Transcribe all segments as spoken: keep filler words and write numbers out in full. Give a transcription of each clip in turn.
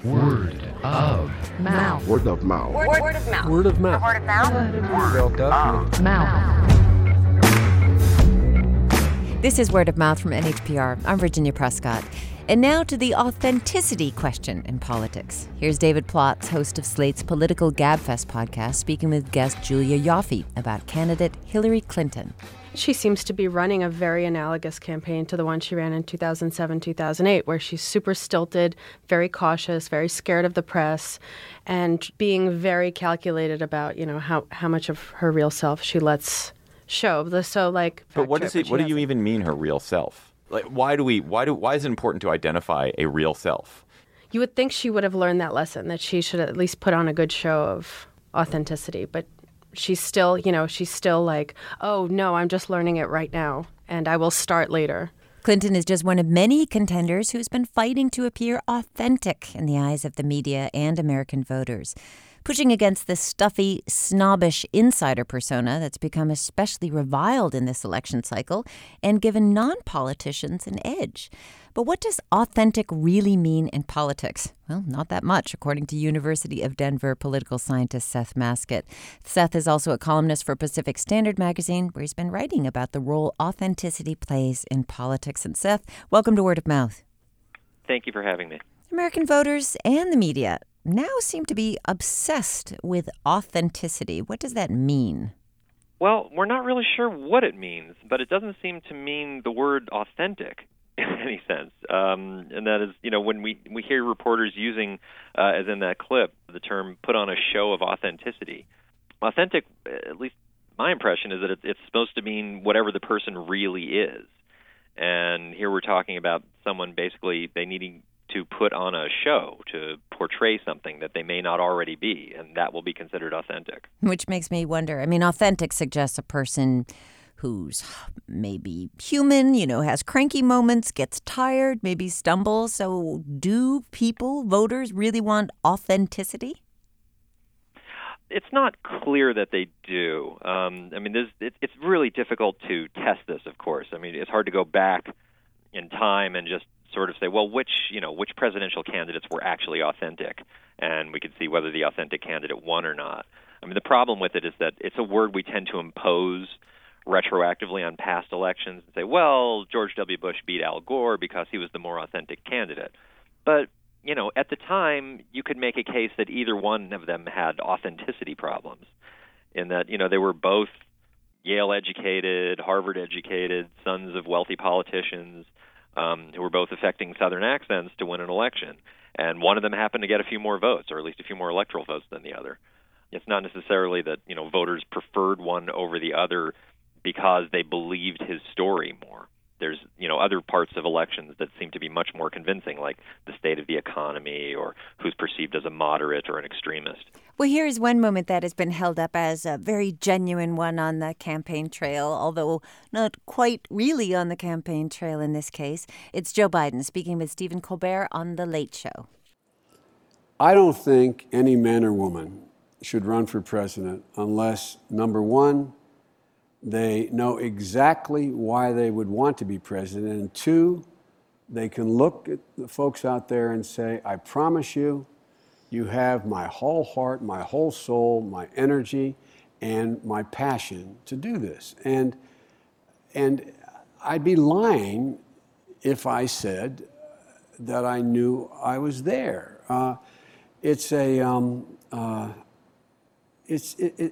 Word of mouth. Word of mouth. Word, word of mouth. Word of mouth. Word of mouth. Word of Mouth. This is Word of Mouth from N H P R. I'm Virginia Prescott. And now to the authenticity question in politics. Here's David Plotz, host of Slate's Political Gabfest podcast, speaking with guest Julia Ioffe about candidate Hillary Clinton. She seems to be running a very analogous campaign to the one she ran in two thousand seven, two thousand eight, where she's super stilted, very cautious, very scared of the press, and being very calculated about, you know, how, how much of her real self she lets show. So, like, but what is it? What do you even mean, her real self? Like, why do we? Why do? Why is it important to identify a real self? You would think she would have learned that lesson, that she should at least put on a good show of authenticity, but she's still, you know, she's still like, oh, no, I'm just learning it right now, and I will start later. Clinton is just one of many contenders who's been fighting to appear authentic in the eyes of the media and American voters, pushing against the stuffy, snobbish insider persona that's become especially reviled in this election cycle and given non-politicians an edge. But what does authentic really mean in politics? Well, not that much, according to University of Denver political scientist Seth Masket. Seth is also a columnist for Pacific Standard magazine, where he's been writing about the role authenticity plays in politics. And Seth, welcome to Word of Mouth. Thank you for having me. American voters and the media now seem to be obsessed with authenticity. What does that mean? Well, we're not really sure what it means, but it doesn't seem to mean the word authentic in any sense. Um, and that is, you know, when we, we hear reporters using, uh, as in that clip, the term put on a show of authenticity. Authentic, at least my impression, is that it's, it's supposed to mean whatever the person really is. And here we're talking about someone basically, they needing to put on a show, to portray something that they may not already be, and that will be considered authentic. Which makes me wonder, I mean, authentic suggests a person who's maybe human, you know, has cranky moments, gets tired, maybe stumbles. So do people, voters, really want authenticity? It's not clear that they do. Um, I mean, there's, it, it's really difficult to test this, of course. I mean, it's hard to go back in time and just sort of say, well, which, you know, which presidential candidates were actually authentic, and we could see whether the authentic candidate won or not. I mean, the problem with it is that it's a word we tend to impose retroactively on past elections and say, well, George W. Bush beat Al Gore because he was the more authentic candidate. But, you know, at the time, you could make a case that either one of them had authenticity problems, in that, you know, they were both Yale-educated, Harvard-educated, sons of wealthy politicians, Um, who were both affecting Southern accents to win an election. And one of them happened to get a few more votes, or at least a few more electoral votes than the other. It's not necessarily that, you know, voters preferred one over the other because they believed his story more. There's, you know, other parts of elections that seem to be much more convincing, like the state of the economy or who's perceived as a moderate or an extremist. Well, here is one moment that has been held up as a very genuine one on the campaign trail, although not quite really on the campaign trail in this case. It's Joe Biden speaking with Stephen Colbert on The Late Show. I don't think any man or woman should run for president unless, number one, they know exactly why they would want to be president, and two, they can look at the folks out there and say, I promise you, you have my whole heart, my whole soul, my energy, and my passion to do this. And, and I'd be lying if I said that I knew I was there. Uh, it's a, um, uh, it's, it, it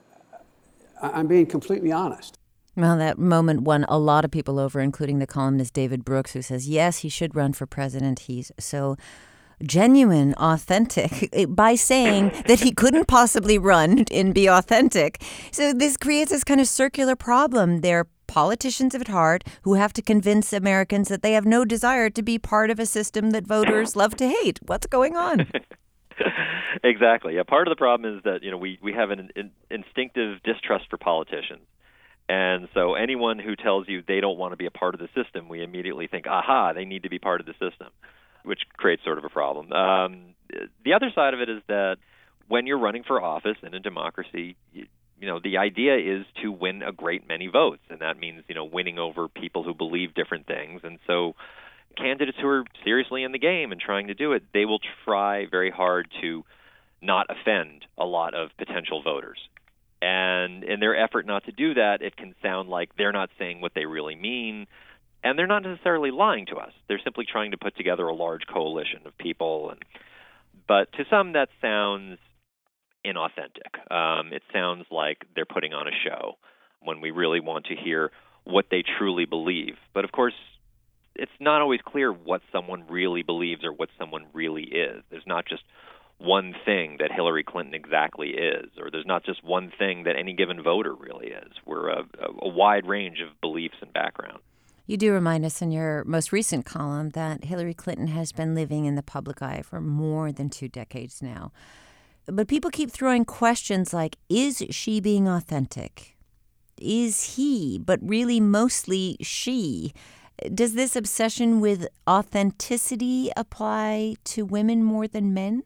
I'm being completely honest. Well, that moment won a lot of people over, including the columnist David Brooks, who says, yes, he should run for president. He's so genuine, authentic, by saying that he couldn't possibly run and be authentic. So this creates this kind of circular problem. They're politicians at heart who have to convince Americans that they have no desire to be part of a system that voters love to hate. What's going on? Exactly. Yeah, part of the problem is that, you know, we, we have an in, instinctive distrust for politicians. And so anyone who tells you they don't want to be a part of the system, we immediately think, aha, they need to be part of the system, which creates sort of a problem. Um, the other side of it is that when you're running for office in a democracy, you, you know, the idea is to win a great many votes. And that means, you know, winning over people who believe different things. And so candidates who are seriously in the game and trying to do it, they will try very hard to not offend a lot of potential voters. And in their effort not to do that, it can sound like they're not saying what they really mean, and they're not necessarily lying to us. They're simply trying to put together a large coalition of people. And, but to some, that sounds inauthentic. Um, it sounds like they're putting on a show when we really want to hear what they truly believe. But of course, it's not always clear what someone really believes or what someone really is. There's not just one thing that Hillary Clinton exactly is, or there's not just one thing that any given voter really is. We're a, a wide range of beliefs and background. You do remind us in your most recent column that Hillary Clinton has been living in the public eye for more than two decades now. But people keep throwing questions like, is she being authentic? Is he, but really mostly she? Does this obsession with authenticity apply to women more than men?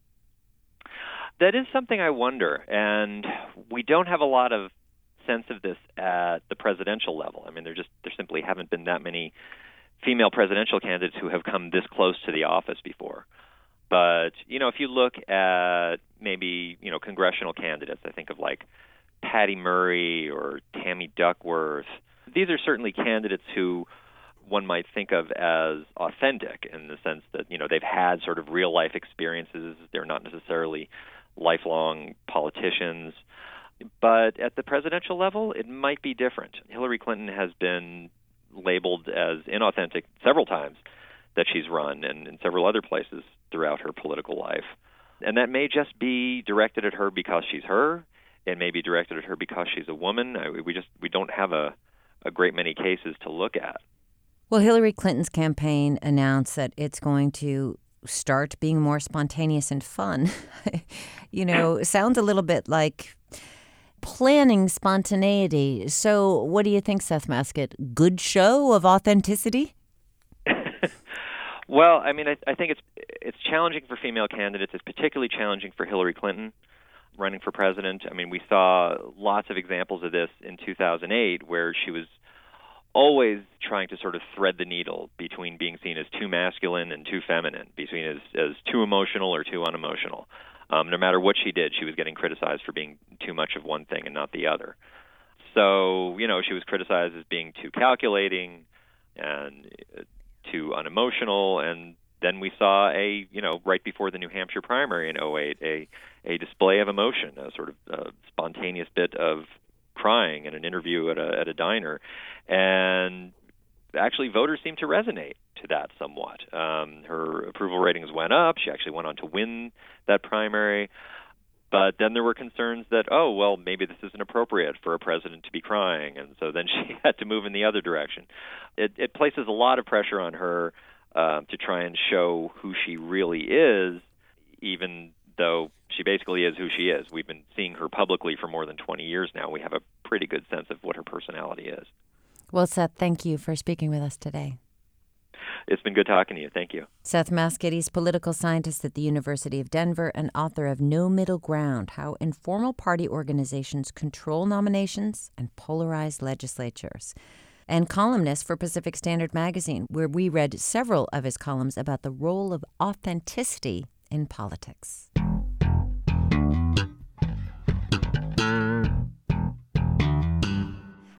That is something I wonder, and we don't have a lot of sense of this at the presidential level. I mean, there just there simply haven't been that many female presidential candidates who have come this close to the office before. But, you know, if you look at maybe, you know, congressional candidates, I think of like Patty Murray or Tammy Duckworth. These are certainly candidates who one might think of as authentic in the sense that, you know, they've had sort of real life experiences. They're not necessarily lifelong politicians. But at the presidential level, it might be different. Hillary Clinton has been labeled as inauthentic several times that she's run, and in several other places throughout her political life. And that may just be directed at her because she's her. It may be directed at her because she's a woman. We just we don't have a, a great many cases to look at. Well, Hillary Clinton's campaign announced that it's going to start being more spontaneous and fun. You know, it sounds a little bit like planning spontaneity. So what do you think, Seth Masket? Good show of authenticity? Well, I mean, I, I think it's it's challenging for female candidates. It's particularly challenging for Hillary Clinton running for president. I mean, we saw lots of examples of this in two thousand eight where she was always trying to sort of thread the needle between being seen as too masculine and too feminine, between as, as too emotional or too unemotional. Um, no matter what she did, she was getting criticized for being too much of one thing and not the other. So, you know, she was criticized as being too calculating and uh, too unemotional. And then we saw a, you know, right before the New Hampshire primary in oh eight, a, a display of emotion, a sort of uh, spontaneous bit of crying in an interview at a at a diner, and actually voters seemed to resonate to that somewhat. Um, her approval ratings went up. She actually went on to win that primary. But then there were concerns that, oh, well, maybe this isn't appropriate for a president to be crying, and so then she had to move in the other direction. It, it places a lot of pressure on her uh, to try and show who she really is, even though she basically is who she is. We've been seeing her publicly for more than twenty years now. We have a pretty good sense of what her personality is. Well, Seth, thank you for speaking with us today. It's been good talking to you. Thank you. Seth Masket, he's political scientist at the University of Denver and author of No Middle Ground, How Informal Party Organizations Control Nominations and Polarize Legislatures, and columnist for Pacific Standard Magazine, where we read several of his columns about the role of authenticity in politics.